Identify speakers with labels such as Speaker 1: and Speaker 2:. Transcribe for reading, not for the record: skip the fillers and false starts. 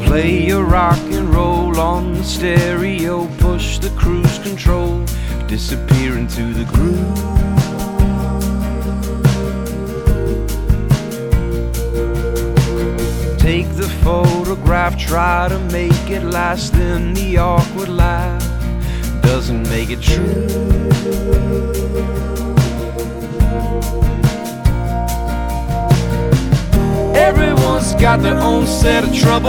Speaker 1: Play your rock and roll on the stereo, push the cruise control, disappear into the groove. Take the photograph, try to make it last, then the awkward laugh doesn't make it true. Everyone's got their own set of troubles.